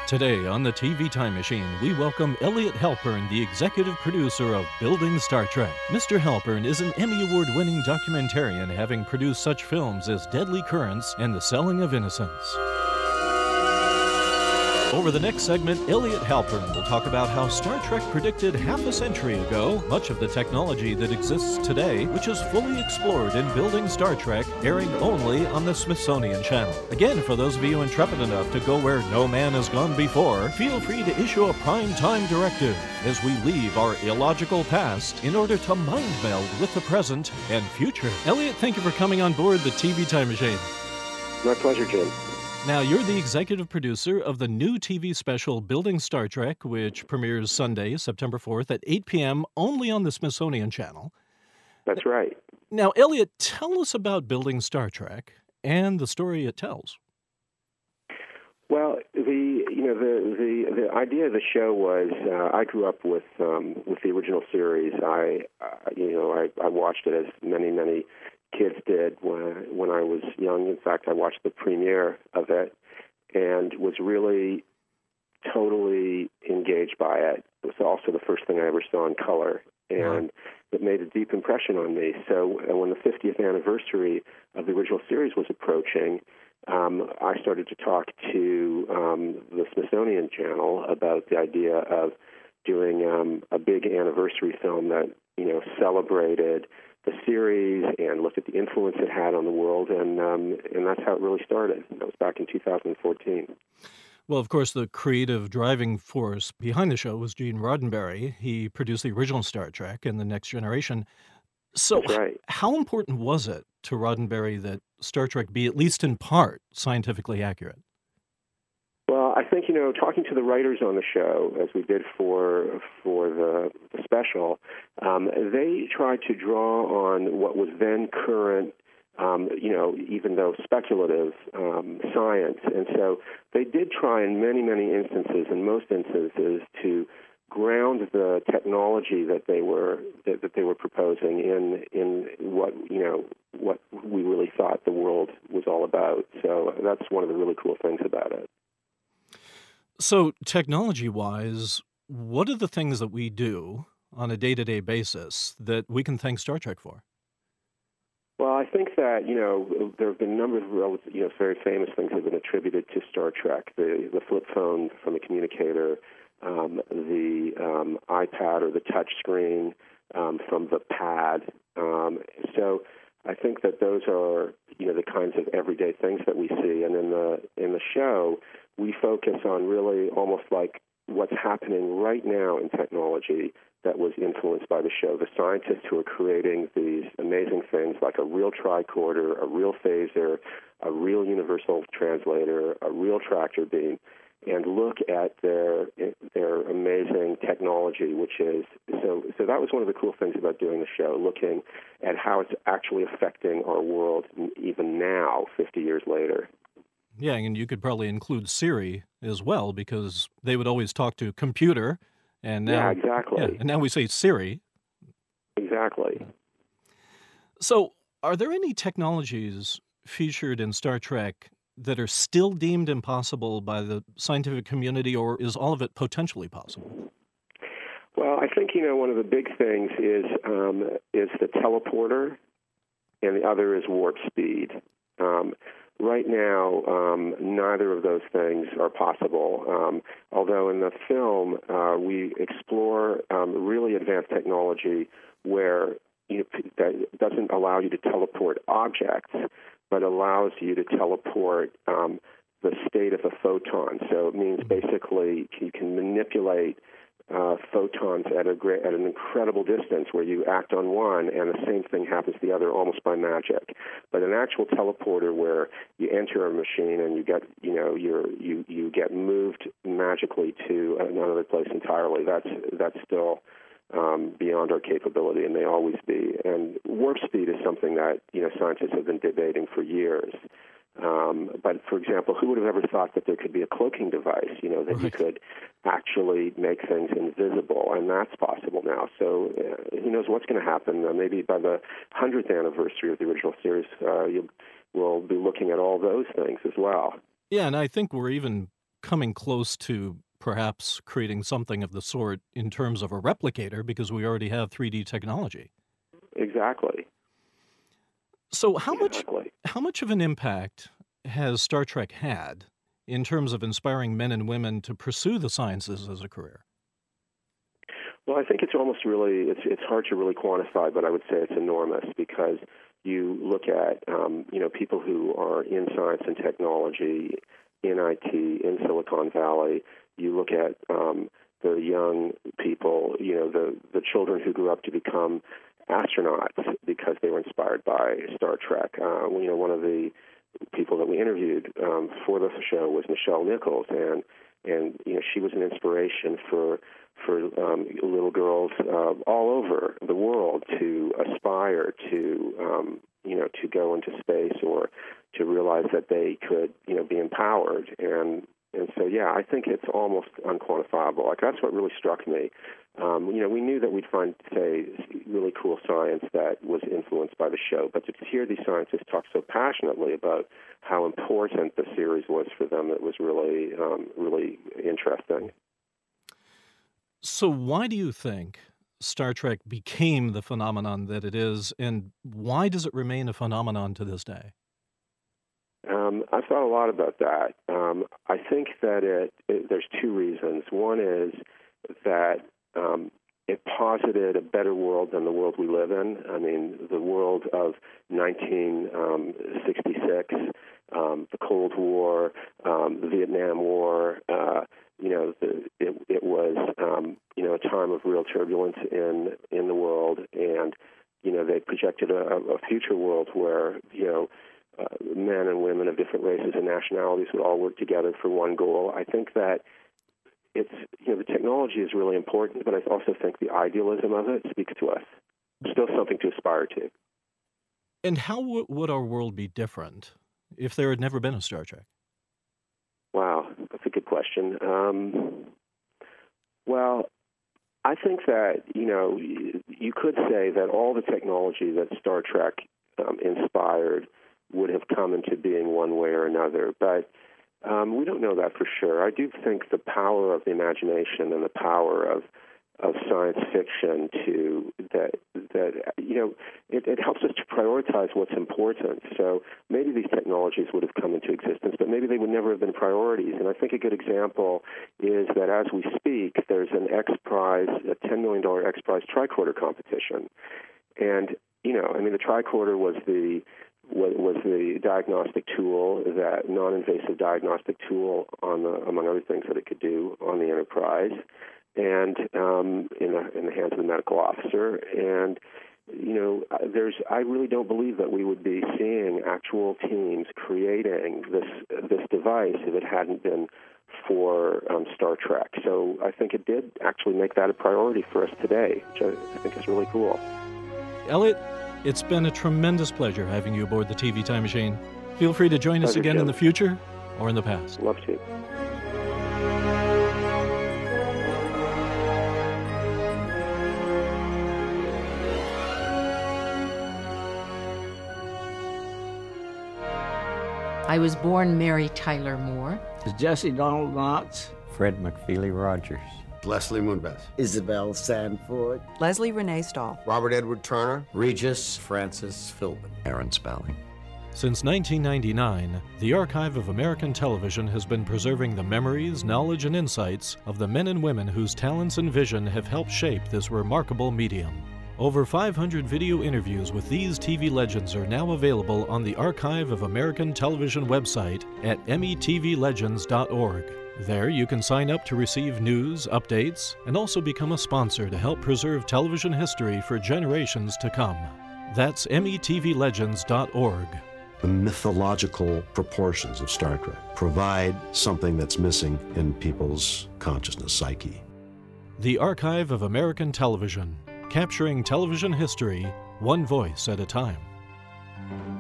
Today on the TV Time Machine, we welcome Elliot Halpern, the executive producer of Building Star Trek. Mr. Halpern is an Emmy Award-winning documentarian, having produced such films as Deadly Currents and The Selling of Innocence. Over the next segment, Elliot Halpern will talk about how Star Trek predicted half a century ago much of the technology that exists today, which is fully explored in Building Star Trek, airing only on the Smithsonian Channel. Again, for those of you intrepid enough to go where no man has gone before, feel free to issue a prime-time directive as we leave our illogical past in order to mind meld with the present and future. Elliot, thank you for coming on board the TV Time Machine. My pleasure, Jim. Now, you're the executive producer of the new TV special Building Star Trek, which premieres Sunday, September 4th at 8 p.m. only on the Smithsonian Channel. That's right. Now, Elliot, tell us about Building Star Trek and the story it tells. Well, the idea of the show was I grew up with the original series. I watched it as many kids did when I was young. In fact, I watched the premiere of it and was really totally engaged by it. It was also the first thing I ever saw in color, and it made a deep impression on me. So when the 50th anniversary of the original series was approaching, I started to talk to the Smithsonian Channel about the idea of doing a big anniversary film that celebrated the series and looked at the influence it had on the world, and that's how it really started. That was back in 2014. Well, of course, the creative driving force behind the show was Gene Roddenberry. He produced the original Star Trek and The Next Generation. So That's right. How important was it to Roddenberry that Star Trek be, at least in part, scientifically accurate? Well, I think, talking to the writers on the show, as we did for the special, they tried to draw on what was then current, even though speculative, science. And so they did try in many instances, in most instances, to ground the technology that they were proposing in what we really thought the world was all about. So that's one of the really cool things about it. So technology-wise, what are the things that we do on a day-to-day basis that we can thank Star Trek for? Well, I think that, there have been a number of very famous things that have been attributed to Star Trek. The flip phone from the communicator, the iPad or the touch screen from the pad. So I think that those are, the kinds of everyday things that we see. And in the show, we focus on really almost like what's happening right now in technology that was influenced by the show. The scientists who are creating these amazing things like a real tricorder, a real phaser, a real universal translator, a real tractor beam, and look at their amazing technology, which is so that was one of the cool things about doing the show, looking at how it's actually affecting our world even now, 50 years later. Yeah, and you could probably include Siri as well, because they would always talk to computer, and now, yeah, exactly. Yeah, and now we say Siri. Exactly. So, are there any technologies featured in Star Trek that are still deemed impossible by the scientific community, or is all of it potentially possible? Well, I think, one of the big things is the teleporter, and the other is warp speed. Right now, neither of those things are possible, although in the film we explore really advanced technology where that doesn't allow you to teleport objects, but allows you to teleport the state of a photon. So it means basically you can manipulate photons at an incredible distance, where you act on one and the same thing happens to the other almost by magic. But an actual teleporter where you enter a machine and you get you get moved magically to another place entirely, that's still beyond our capability, and may always be. And warp speed is something that scientists have been debating for years. But, for example, who would have ever thought that there could be a cloaking device, that you could actually make things invisible, and that's possible now. So who knows what's going to happen. Maybe by the 100th anniversary of the original series, we'll be looking at all those things as well. Yeah, and I think we're even coming close to perhaps creating something of the sort in terms of a replicator because we already have 3D technology. Exactly. So how much of an impact has Star Trek had in terms of inspiring men and women to pursue the sciences as a career? Well, I think it's almost really, it's hard to really quantify, but I would say it's enormous because you look at, people who are in science and technology, in IT, in Silicon Valley. You look at the young people, the children who grew up to become astronauts because they were inspired by Star Trek. One of the people that we interviewed for the show was Nichelle Nichols, and she was an inspiration for little girls all over the world to aspire to go into space or to realize that they could be empowered, and so I think it's almost unquantifiable. Like, that's what really struck me. We knew that we'd find, say, really cool science that was influenced by the show, but to hear these scientists talk so passionately about how important the series was for them, it was really, really interesting. So why do you think Star Trek became the phenomenon that it is, and why does it remain a phenomenon to this day? I've thought a lot about that. I think that there's two reasons. One is that it posited a better world than the world we live in. I mean, the world of 1966, the Cold War, the Vietnam War. It was a time of real turbulence in the world, and they projected a future world where men and women of different races and nationalities would all work together for one goal. I think that it's the technology is really important, but I also think the idealism of it speaks to us. Still something to aspire to. And how would our world be different if there had never been a Star Trek? Wow, that's a good question. Well, I think that you could say that all the technology that Star Trek inspired would have come into being one way or another, but we don't know that for sure. I do think the power of the imagination and the power of science fiction it helps us to prioritize what's important. So maybe these technologies would have come into existence, but maybe they would never have been priorities. And I think a good example is that as we speak, there's an X Prize, a $10 million X Prize tricorder competition. And, the tricorder was the diagnostic tool, that non-invasive diagnostic tool among other things that it could do on the Enterprise, and in the hands of the medical officer. And I really don't believe that we would be seeing actual teams creating this device if it hadn't been for Star Trek. So I think it did actually make that a priority for us today, which I think is really cool. Elliot, it's been a tremendous pleasure having you aboard the TV Time Machine. Feel free to join us again in the future or in the past. Love to. I was born Mary Tyler Moore. Jesse Donald Knox. Fred McFeely Rogers. Leslie Moonbeth. Isabel Sanford. Leslie Renee Stahl. Robert Edward Turner. Regis Francis Philbin. Aaron Spelling. Since 1999, the Archive of American Television has been preserving the memories, knowledge, and insights of the men and women whose talents and vision have helped shape this remarkable medium. Over 500 video interviews with these TV legends are now available on the Archive of American Television website at metvlegends.org. There you can sign up to receive news, updates, and also become a sponsor to help preserve television history for generations to come. That's metvlegends.org. The mythological proportions of Star Trek provide something that's missing in people's consciousness, psyche. The Archive of American Television, capturing television history, one voice at a time.